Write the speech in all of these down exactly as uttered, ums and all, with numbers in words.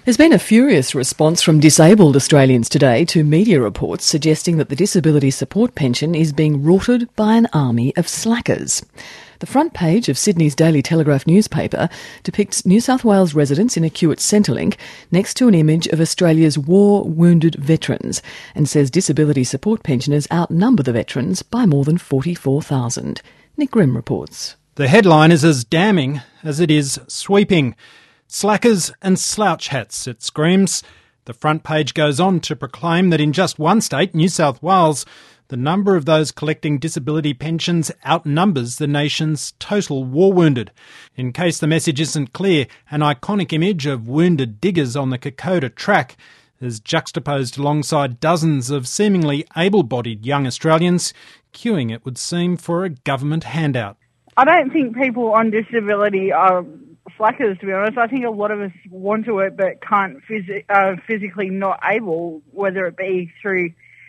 There's been a furious response from disabled Australians today to media reports suggesting that the disability support pension is being rorted by an army of slackers. The front page of Sydney's Daily Telegraph newspaper depicts New South Wales residents in a queue at Centrelink next to an image of Australia's war-wounded veterans and says disability support pensioners outnumber the veterans by more than forty-four thousand. Nick Grimm reports. The headline is as damning as it is sweeping. Slackers and slouch hats, it screams. The front page goes on to proclaim that in just one state, New South Wales, the number of those collecting disability pensions outnumbers the nation's total war wounded. In case the message isn't clear, an iconic image of wounded diggers on the Kokoda track is juxtaposed alongside dozens of seemingly able-bodied young Australians queuing, it would seem, for a government handout. I don't think people on disability are slackers, to be honest. I think a lot of us want to work but can't phys- uh, physically not able, whether it be through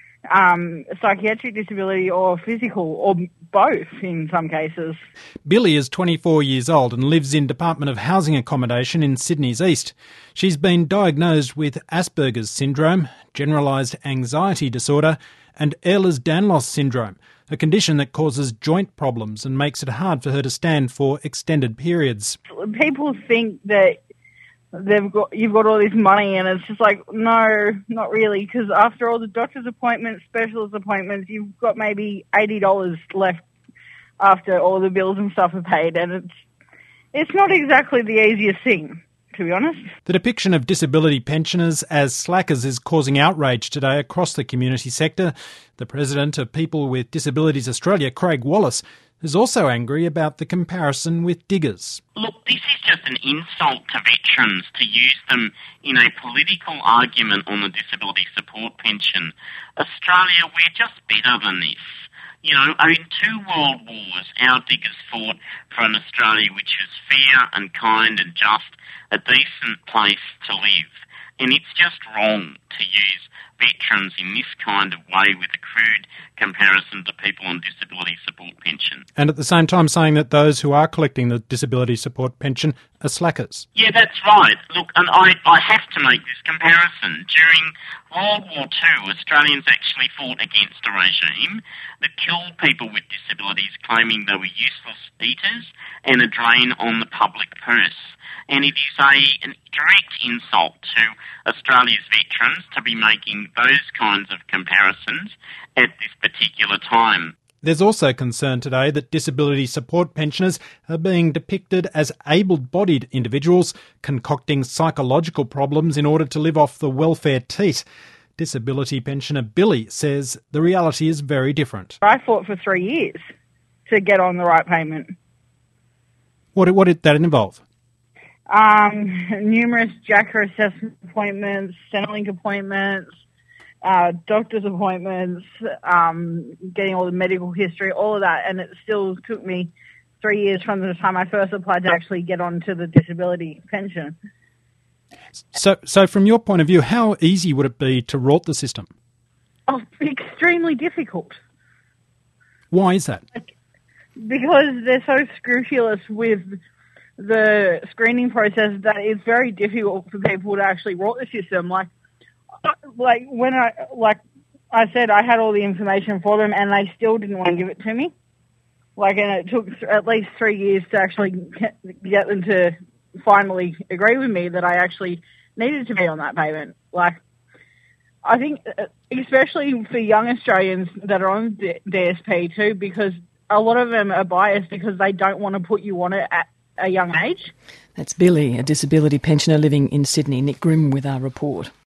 um, psychiatric disability or physical, or both in some cases. Billy is twenty-four years old and lives in Department of Housing accommodation in Sydney's east. She's been diagnosed with Asperger's syndrome, generalised anxiety disorder and Ehlers-Danlos syndrome, a condition that causes joint problems and makes it hard for her to stand for extended periods. People think that they've got you've got all this money, and it's just like, no, not really, because after all the doctor's appointments, specialist appointments, you've got maybe eighty dollars left after all the bills and stuff are paid, and it's it's not exactly the easiest thing, to be honest. The depiction of disability pensioners as slackers is causing outrage today across the community sector. The president of People with Disabilities Australia, Craig Wallace, is also angry about the comparison with diggers. Look, this is just an insult to veterans to use them in a political argument on the disability support pension. Australia, we're just better than this. You know, in two world wars, our diggers fought for an Australia which was fair and kind and just, a decent place to live. And it's just wrong to use veterans in this kind of way with a crude comparison to people on disability support pension. And at the same time saying that those who are collecting the disability support pension are slackers. Yeah, that's right. Look, and I, I have to make this comparison. During World War Two, Australians actually fought against a regime that killed people with disabilities, claiming they were useless eaters and a drain on the public purse. And it is a, a direct insult to Australia's veterans to be making those kinds of comparisons at this particular time. There's also concern today that disability support pensioners are being depicted as able-bodied individuals concocting psychological problems in order to live off the welfare teat. Disability pensioner Billy says the reality is very different. I fought for three years to get on the right payment. What, what did that involve? Um, numerous J A C A assessment appointments, Centrelink appointments, uh, doctor's appointments, um, getting all the medical history, all of that, and it still took me three years from the time I first applied to actually get onto the disability pension. So, so from your point of view, how easy would it be to rort the system? Oh, extremely difficult. Why is that? Because they're so scrupulous with the screening process that it's very difficult for people to actually rot the system. Like, like when I, like I said, I had all the information for them and they still didn't want to give it to me. Like, and it took at least three years to actually get them to finally agree with me that I actually needed to be on that payment. Like, I think, especially for young Australians that are on D S P too, because a lot of them are biased because they don't want to put you on it at a young age. That's Billy, a disability pensioner living in Sydney. Nick Grimm with our report.